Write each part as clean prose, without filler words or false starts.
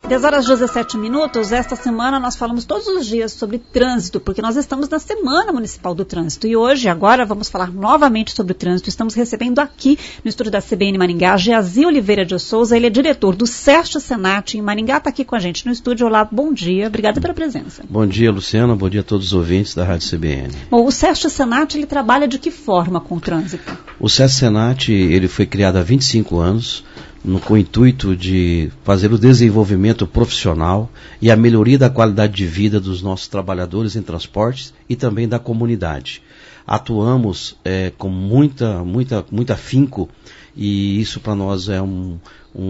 10h17. Esta semana nós falamos todos os dias sobre trânsito, porque nós estamos na Semana Municipal do Trânsito. E hoje, agora, vamos falar novamente sobre o trânsito. Estamos recebendo aqui no estúdio da CBN Maringá, Geazi Oliveira de Souza. Ele é diretor do SEST Senat em Maringá, está aqui com a gente no estúdio. Olá, bom dia, obrigada pela presença. Bom dia, Luciana, bom dia a todos os ouvintes da Rádio CBN. Bom, o SEST Senat, ele trabalha de que forma com o trânsito? O SEST Senat, ele foi criado há 25 anos, com o intuito de fazer o desenvolvimento profissional e a melhoria da qualidade de vida dos nossos trabalhadores em transportes e também da comunidade. Atuamos com muito afinco, e isso para nós é um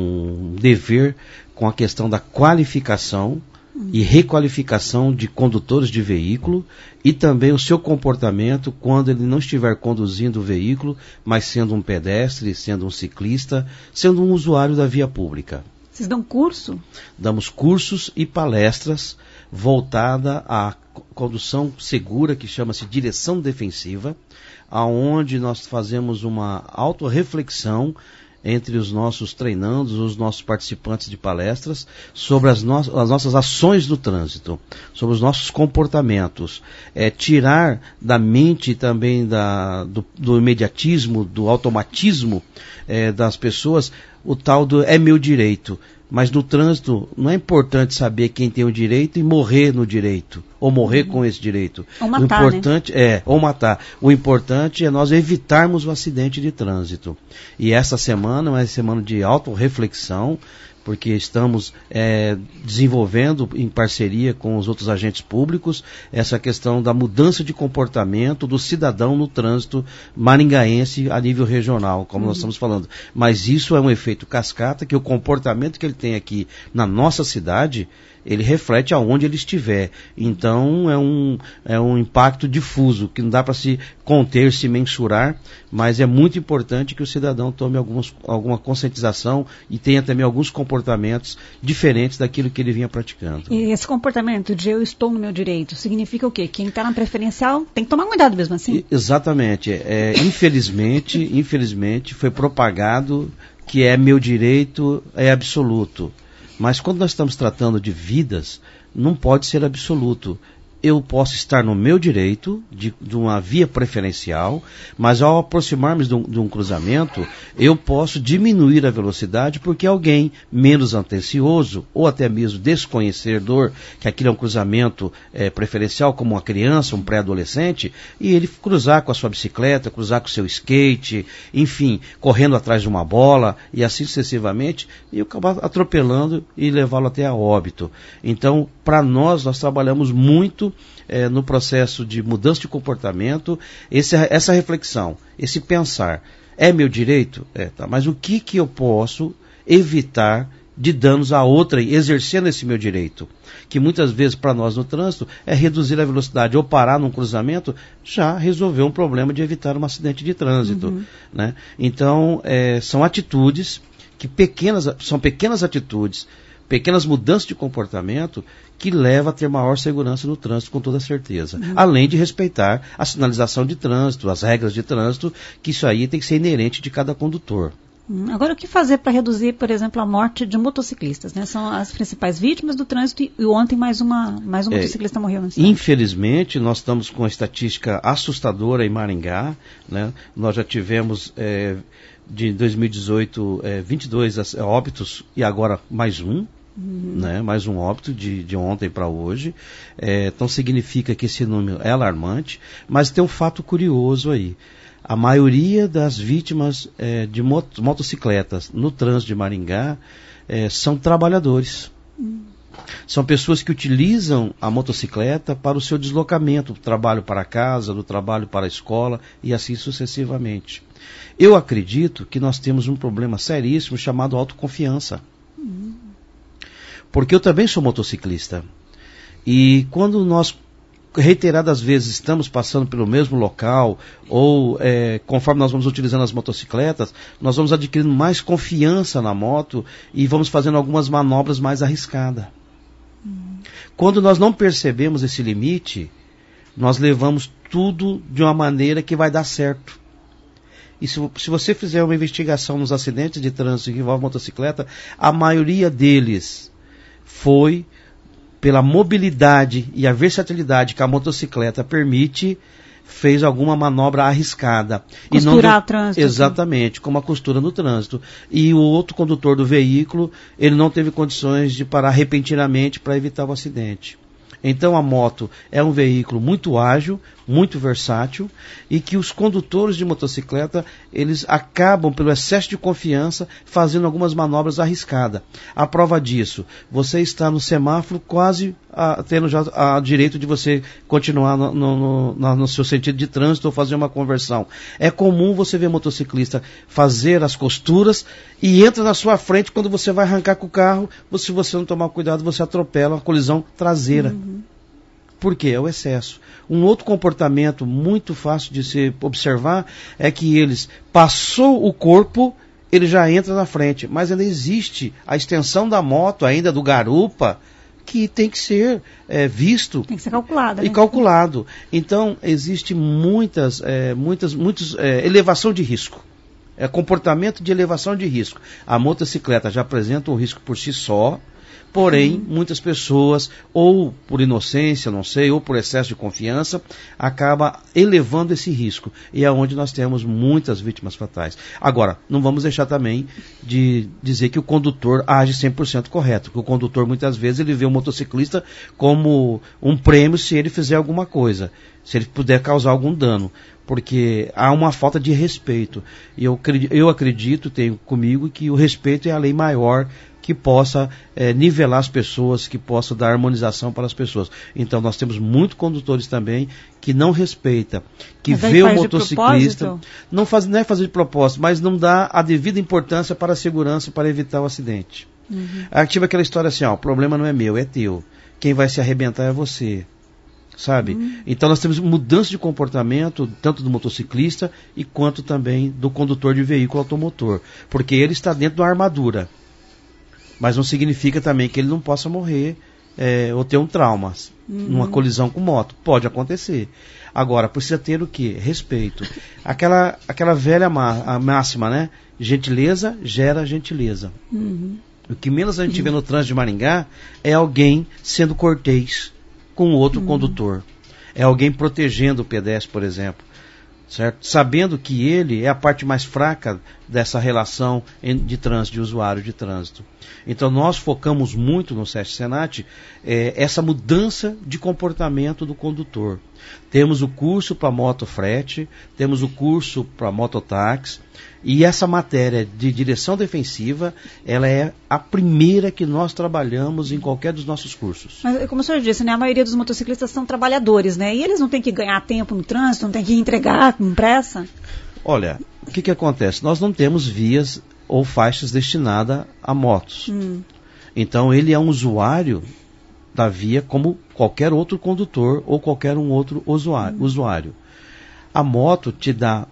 dever, com a questão da qualificação e requalificação de condutores de veículo e também o seu comportamento quando ele não estiver conduzindo o veículo, mas sendo um pedestre, sendo um ciclista, sendo um usuário da via pública. Vocês dão curso? Damos cursos e palestras voltada à condução segura, que chama-se direção defensiva, aonde nós fazemos uma autorreflexão entre os nossos treinandos, os nossos participantes de palestras, sobre as nossas ações no trânsito, sobre os nossos comportamentos, tirar da mente também do imediatismo, do automatismo das pessoas, o tal do é meu direito. Mas no trânsito não é importante saber quem tem o direito e morrer no direito, ou morrer com esse direito. Ou matar, o importante ou matar. O importante é nós evitarmos o acidente de trânsito. E essa semana é uma semana de autorreflexão, porque estamos desenvolvendo em parceria com os outros agentes públicos essa questão da mudança de comportamento do cidadão no trânsito maringaense a nível regional, como nós estamos falando. Mas isso é um efeito cascata, que o comportamento que ele tem aqui na nossa cidade, ele reflete aonde ele estiver. Então é um impacto difuso, que não dá para se conter, se mensurar, mas é muito importante que o cidadão tome alguma conscientização e tenha também alguns comportamentos diferentes daquilo que ele vinha praticando. E esse comportamento de eu estou no meu direito, significa o quê? Quem está na preferencial tem que tomar cuidado mesmo assim? Exatamente. Infelizmente foi propagado que é meu direito, é absoluto. Mas quando nós estamos tratando de vidas, não pode ser absoluto. Eu posso estar no meu direito de uma via preferencial, mas ao aproximarmos de um cruzamento, eu posso diminuir a velocidade porque alguém menos atencioso ou até mesmo desconhecedor, que aquilo é um cruzamento preferencial, como uma criança, um pré-adolescente, e ele cruzar com a sua bicicleta, cruzar com o seu skate, enfim, correndo atrás de uma bola e assim sucessivamente, e eu acabar atropelando e levá-lo até a óbito. Então, para nós trabalhamos muito no processo de mudança de comportamento, essa reflexão, esse pensar, é meu direito? Tá, mas o que eu posso evitar de danos a outra exercendo esse meu direito? Que muitas vezes para nós no trânsito é reduzir a velocidade ou parar num cruzamento, já resolveu um problema de evitar um acidente de trânsito. Né? Então, são atitudes são pequenas atitudes, pequenas mudanças de comportamento que levam a ter maior segurança no trânsito, com toda certeza. Além de respeitar a sinalização de trânsito, as regras de trânsito, que isso aí tem que ser inerente de cada condutor. Agora, o que fazer para reduzir, por exemplo, a morte de motociclistas? Né? São as principais vítimas do trânsito e ontem mais um motociclista morreu na cidade. Infelizmente, nós estamos com uma estatística assustadora em Maringá. Né? Nós já tivemos, de 2018, 22 óbitos e agora mais um. Né? Mais um óbito de ontem para hoje. Então significa que esse número é alarmante, mas tem um fato curioso aí. A maioria das vítimas de motocicletas no trânsito de Maringá são trabalhadores. São pessoas que utilizam a motocicleta para o seu deslocamento, do trabalho para casa, do trabalho para a escola e assim sucessivamente. Eu acredito que nós temos um problema seríssimo chamado autoconfiança. Porque eu também sou motociclista. E quando nós reiteradas vezes estamos passando pelo mesmo local, ou conforme nós vamos utilizando as motocicletas, nós vamos adquirindo mais confiança na moto e vamos fazendo algumas manobras mais arriscadas. Quando nós não percebemos esse limite, nós levamos tudo de uma maneira que vai dar certo. E se você fizer uma investigação nos acidentes de trânsito que envolvem motocicleta, a maioria deles foi pela mobilidade e a versatilidade que a motocicleta permite, fez alguma manobra arriscada. Costurar o trânsito. Exatamente, como a costura no trânsito. E o outro condutor do veículo, ele não teve condições de parar repentinamente para evitar o acidente. Então a moto é um veículo muito ágil, muito versátil, e que os condutores de motocicleta, eles acabam, pelo excesso de confiança, fazendo algumas manobras arriscadas. A prova disso, você está no semáforo quase tendo já o direito de você continuar no seu sentido de trânsito ou fazer uma conversão. É comum você ver motociclista fazer as costuras e entra na sua frente quando você vai arrancar com o carro, se você não tomar cuidado, você atropela uma colisão traseira. Por quê? É o excesso. Um outro comportamento muito fácil de se observar é que eles passou o corpo, ele já entra na frente, mas ainda existe a extensão da moto, ainda do garupa, que tem que ser visto. Tem que ser calculado. E calculado. Então, existe muitas elevação de risco. Comportamento de elevação de risco. A motocicleta já apresenta um risco por si só, porém, muitas pessoas, ou por inocência, não sei, ou por excesso de confiança, acaba elevando esse risco. E é onde nós temos muitas vítimas fatais. Agora, não vamos deixar também de dizer que o condutor age 100% correto. Porque o condutor, muitas vezes, ele vê o motociclista como um prêmio se ele fizer alguma coisa, se ele puder causar algum dano. Porque há uma falta de respeito. E eu acredito, tenho comigo, que o respeito é a lei maior que possa nivelar as pessoas, que possa dar harmonização para as pessoas. Então nós temos muitos condutores também que não respeita, que vê o motociclista, não é fazer de propósito, mas não dá a devida importância para a segurança, para evitar o acidente. Ativa aquela história assim, o problema não é meu, é teu. Quem vai se arrebentar é você. Sabe? Então nós temos mudança de comportamento, tanto do motociclista e quanto também do condutor de veículo automotor. Porque ele está dentro da armadura. Mas não significa também que ele não possa morrer ou ter um trauma numa colisão com moto. Pode acontecer. Agora, precisa ter o quê? Respeito. Aquela velha máxima, né? Gentileza gera gentileza. O que menos a gente vê no trânsito de Maringá é alguém sendo cortês com outro condutor. É alguém protegendo o pedestre, por exemplo. Certo? Sabendo que ele é a parte mais fraca dessa relação de trânsito, de usuário de trânsito. Então nós focamos muito no SESC Senat essa mudança de comportamento do condutor. Temos o curso para motofrete, temos o curso para mototáxi, e essa matéria de direção defensiva, ela é a primeira que nós trabalhamos em qualquer dos nossos cursos. Mas, como o senhor disse, né, a maioria dos motociclistas são trabalhadores, né? E eles não têm que ganhar tempo no trânsito, não têm que entregar com pressa? Olha, o que acontece? Nós não temos vias ou faixas destinadas a motos. Então ele é um usuário da via como qualquer outro condutor ou qualquer um outro usuário. A moto te dá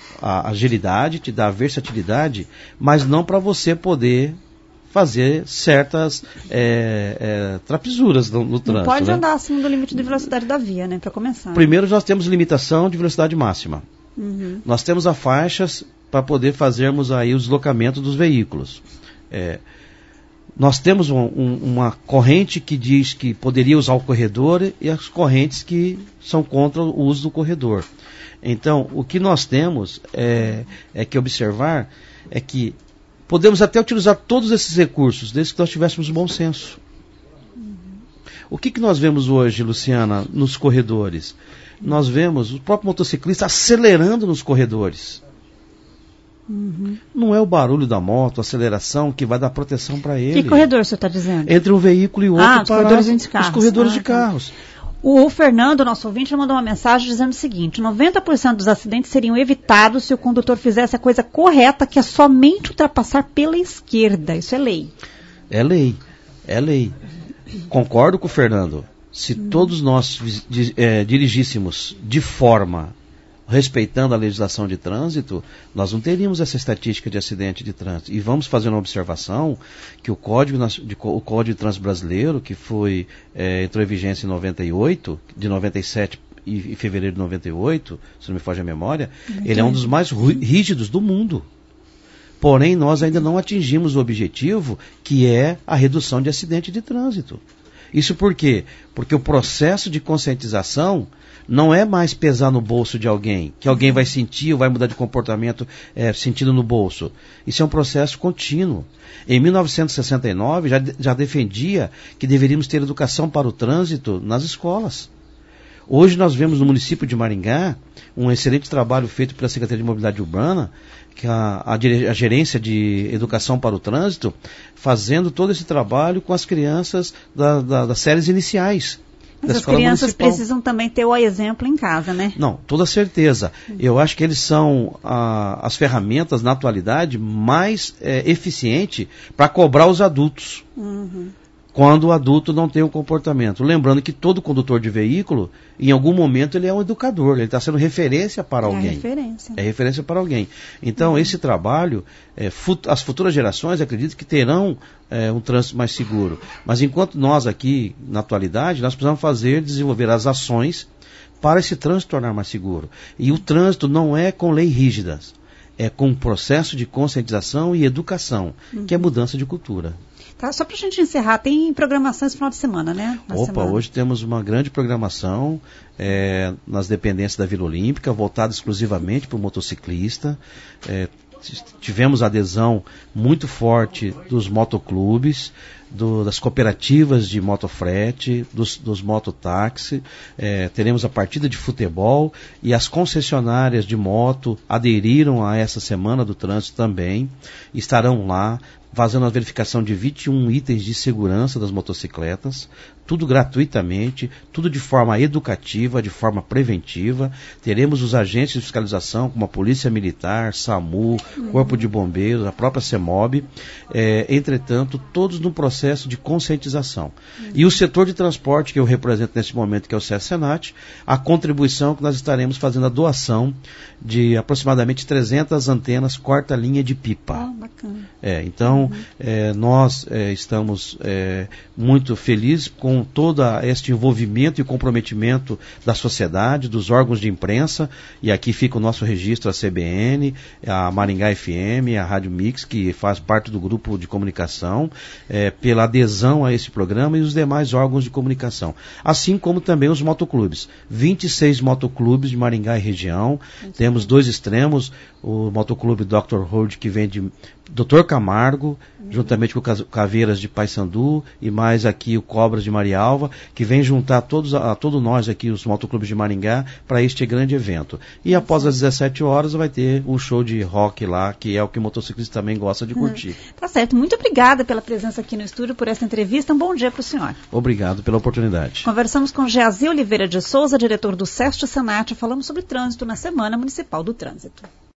a agilidade, te dá a versatilidade, mas não para você poder fazer certas trapezuras no trânsito. Não pode andar acima do limite de velocidade da via, né, para começar. Primeiro nós temos limitação de velocidade máxima. Nós temos as faixas para poder fazermos aí o deslocamento dos veículos. Nós temos uma corrente que diz que poderia usar o corredor e as correntes que são contra o uso do corredor. Então, o que nós temos que observar é que podemos até utilizar todos esses recursos, desde que nós tivéssemos bom senso. O que nós vemos hoje, Luciana, nos corredores? Nós vemos o próprio motociclista acelerando nos corredores. Não é o barulho da moto, a aceleração, que vai dar proteção para ele. Que corredor você está dizendo? Entre um veículo e outro, os corredores de carros. Os corredores de carros. O Fernando, nosso ouvinte, mandou uma mensagem dizendo o seguinte: 90% dos acidentes seriam evitados se o condutor fizesse a coisa correta, que é somente ultrapassar pela esquerda. Isso é lei. É lei. É lei. Concordo com o Fernando. Se todos nós dirigíssemos de forma respeitando a legislação de trânsito, nós não teríamos essa estatística de acidente de trânsito. E vamos fazer uma observação que o Código de Trânsito Brasileiro, que entrou em vigência em 98, de 97 e fevereiro de 98, se não me foge a memória, ele é um dos mais rígidos do mundo. Porém, nós ainda não atingimos o objetivo, que é a redução de acidente de trânsito. Isso por quê? Porque o processo de conscientização não é mais pesar no bolso de alguém, que alguém vai sentir ou vai mudar de comportamento sentindo no bolso. Isso é um processo contínuo. Em 1969, já defendia que deveríamos ter educação para o trânsito nas escolas. Hoje nós vemos no município de Maringá um excelente trabalho feito pela Secretaria de Mobilidade Urbana, que a gerência de educação para o trânsito, fazendo todo esse trabalho com as crianças das séries iniciais. Mas as crianças precisam também ter o exemplo em casa, né? Não, toda certeza. Eu acho que eles são as ferramentas, na atualidade, mais eficientes para cobrar os adultos. Quando o adulto não tem um comportamento. Lembrando que todo condutor de veículo, em algum momento, ele é um educador. Ele está sendo referência para alguém. É referência para alguém. Então, esse trabalho, as futuras gerações, acredito que terão um trânsito mais seguro. Mas enquanto nós aqui, na atualidade, nós precisamos desenvolver as ações para esse trânsito tornar mais seguro. E o trânsito não é com leis rígidas. É com um processo de conscientização e educação, que é mudança de cultura. Tá, só para a gente encerrar, tem programação esse final de semana, né? Hoje temos uma grande programação nas dependências da Vila Olímpica, voltada exclusivamente para o motociclista. Tivemos adesão muito forte dos motoclubes, das cooperativas de motofrete, dos mototáxi, teremos a partida de futebol e as concessionárias de moto aderiram a essa semana do trânsito também, estarão lá fazendo a verificação de 21 itens de segurança das motocicletas, tudo gratuitamente, tudo de forma educativa, de forma preventiva. Teremos os agentes de fiscalização, como a Polícia Militar, SAMU, Corpo de Bombeiros, a própria CEMOB, entretanto, todos no processo de conscientização. E o setor de transporte, que eu represento nesse momento, que é o SESC-Senat, a contribuição que nós estaremos fazendo a doação de aproximadamente 300 antenas corta-linha de pipa. Bacana. Então, nós estamos muito felizes com todo este envolvimento e comprometimento da sociedade, dos órgãos de imprensa, e aqui fica o nosso registro, a CBN, a Maringá FM, a Rádio Mix, que faz parte do grupo de comunicação, pela adesão a esse programa e os demais órgãos de comunicação. Assim como também os motoclubes. 26 motoclubes de Maringá e região. Temos 2 extremos, o motoclube Dr. Road, que vem de Dr. Camargo, juntamente com o Caveiras de Paysandu, e mais aqui o Cobras de Marialva, que vem juntar a todos nós aqui, os motoclubes de Maringá, para este grande evento. E após as 17 horas vai ter um show de rock lá, que é o que o motociclista também gosta de curtir. Tá certo. Muito obrigada pela presença aqui no estúdio, por essa entrevista. Um bom dia para o senhor. Obrigado pela oportunidade. Conversamos com Geazi Oliveira de Souza, diretor do SESC-Senat. Falamos sobre trânsito na Semana Municipal do Trânsito.